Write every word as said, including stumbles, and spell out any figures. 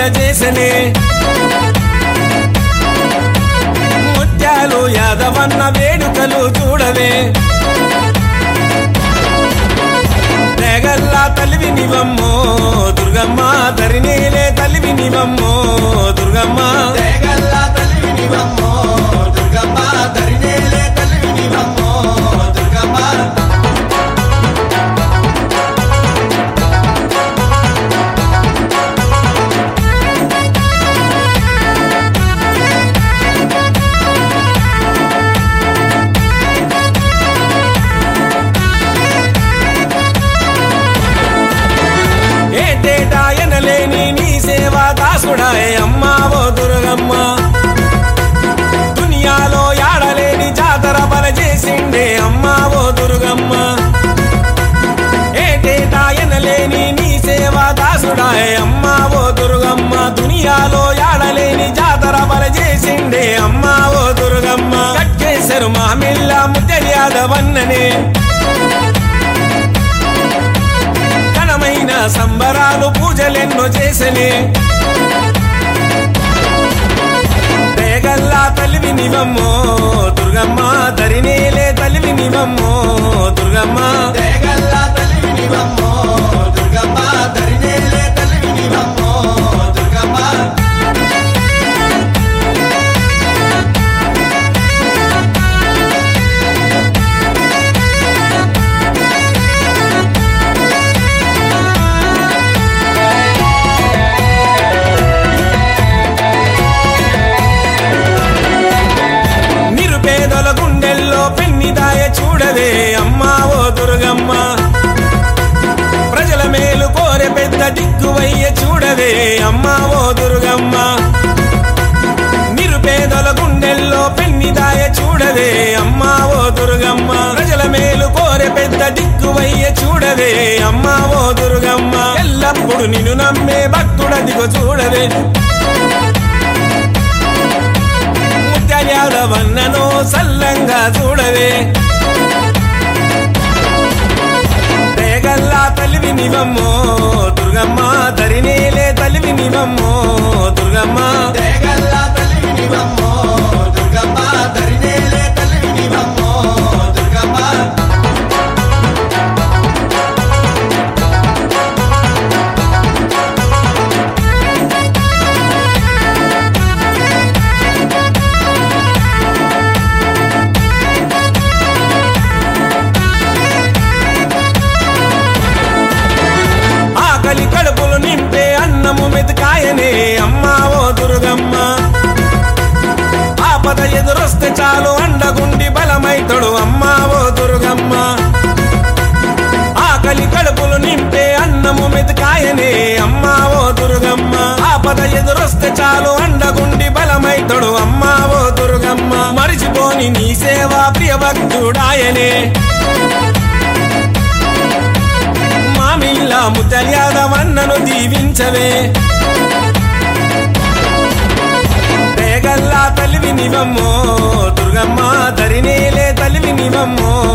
చేసనే ముత్యాలు యాదవన్న వేడుకలు చూడవే తెగల్లా తలివి నివమ్మో దుర్గమ్మ ధరినేలే తలివి నివమ్మో దుర్గమ్మ తెగల్లా తలివి నివమ్మో దుర్గమ్మ ధరినేలే తలివి నివమ్మో దుర్గమ్మ ఏటేటాయనలేని నీ సేవా దాసుడాయే అమ్మా ఓ దుర్గమ్మ దునియాలో యాడలేని జాతర బల చేసిండే అమ్మా ఓ దుర్గమ్మ ఏటేటాయనలేని నీ సేవా దాసుడాయే అమ్మా ఓ దుర్గమ్మ దునియాలో యాడలేని జాతర బల చేసిండే అమ్మా ఓ దుర్గమ్మ కట్టేశారు మామిళ్ళ ముద్దయాదవన్ననే సంబరాలు పూజలెన్నో చేసనే తెగల్లా తలివి నివమ్మో దుర్గమ్మ ధరినేలే తలివి నివమ్మో దుర్గమ్మ తెగల్లా తలివి నివమ్మో దుర్గమ్మ ధరినేలే తలివి నివమ్మో దుర్గమ్మ చూడవే అమ్మా ఓ దుర్గమ్మ ప్రజల మేలు కోరే పెద్ద దిక్కువయ్య చూడవే అమ్మా ఓ దుర్గమ్మ నిరుపేదల గుండెల్లో పెన్నిదాయ చూడవే అమ్మా ఓ దుర్గమ్మ ప్రజల మేలు కోరే పెద్ద దిక్కువయ్య చూడవే అమ్మా ఓ దుర్గమ్మ ఎల్లప్పుడు నిన్ను నమ్మే భక్తుడదిగో చూడవే ముత్యాలవన్ననో సల్లంగా చూడవే తెగల్లా తలివి నివమ్మో దుర్గమ్మ ధరినేలే తలివి నివమ్మో దుర్గమ్మ తెగల్లా తలివి నివమ్మో దుర్గమ్మ ధరినేలే తలివి నివమ్మో దుర్గమ్మ కడుపులు నింపే అన్నము మెతుకాయనే అమ్మా ఓ దుర్గమ్మ ఆపద ఎదురొస్తే చాలు అండగుండి బలమైతడు అమ్మా ఓ దుర్గమ్మ ఆకలి కడుపులు నింపే అన్నము మెతుకాయనే అమ్మా ఓ దుర్గమ్మ ఆపద ఎదురొస్తే చాలు అండగుండి బలమైతడు అమ్మా ఓ దుర్గమ్మ మరిచిపోని నీ సేవా ప్రియ భక్తుడాయనే మామిళ్ళ ముద్దయాదవన్నను దీవించవే తెగల్లా తలివి నివమ్మో దుర్గమ్మ ధరినేలే తలివి నివమ్మో